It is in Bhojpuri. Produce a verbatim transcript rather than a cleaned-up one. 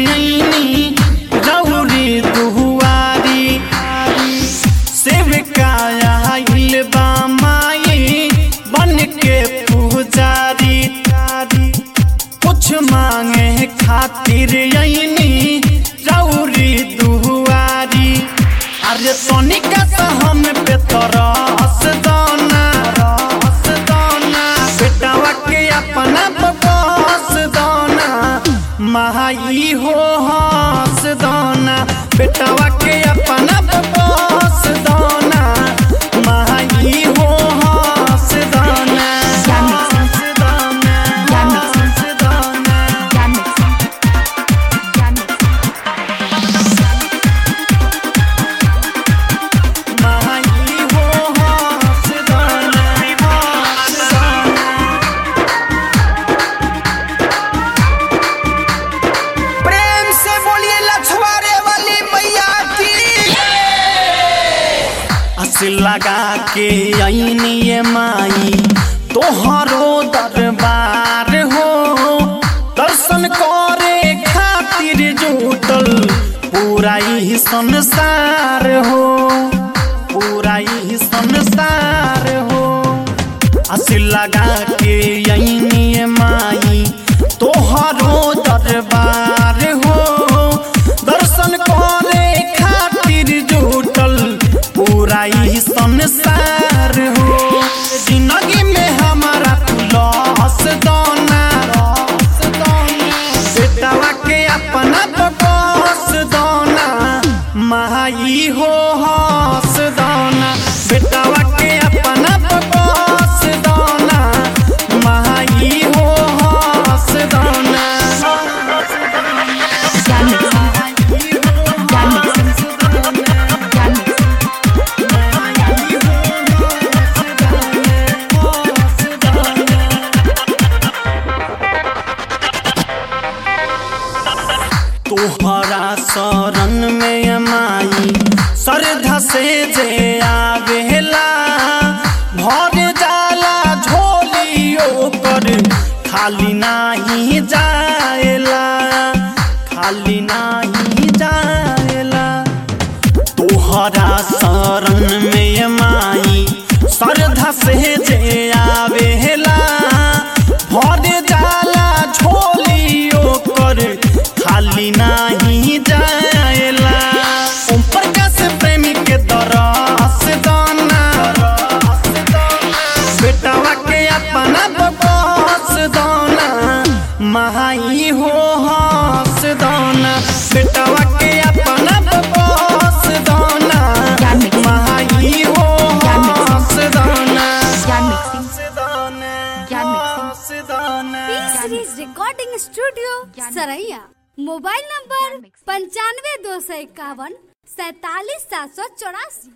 आईनी रौरी दुआरी सेवकाया आइल बा माई बन के पुजारी कुछ मांगे खातिर आईनी रौरी दुआरी अरे सोनिका सा हम पे तरस दाना बेटावा के अपना बस दाना माई हो हंस दाना बेटावा के अपना बस दाना माई हो हंस दाना लगा के आईनी ये माई तोहरो दरबार हो दर्शन करे खातिर जुटल पूरा ही संसार हो पूरा ही संसार हो असी लगा के आईनी ये माई तोहरो दरबार हो दर्शन करे खातिर जुटल पूरा ही संसार हो जिंदगी में हमारा लॉस दाना बेटावा के अपना बस दाना माई हो हंस दाना बेटावा के अपना बस दाना माई हो हंस दाना तोहरा शरण में माई श्रद्धा से जे आवेला भर जाला झोलियो कर खाली नाही जाएला खाली नाही जाएला तोहरा शरण में माई श्रद्धा से जे आवेला भर जाला झोलियो कर खाली नहीं जाएला ओम प्रकाश प्रेमी के तरस दाना बेटावा के अपना बस दाना माई हो हंस दाना बेटावा के अपना बस दाना माई हो Hans Dana recording studio Saraiya mobile number पंचानवे दो सौ इक्यावन सैतालीस सात सौ चौरासी।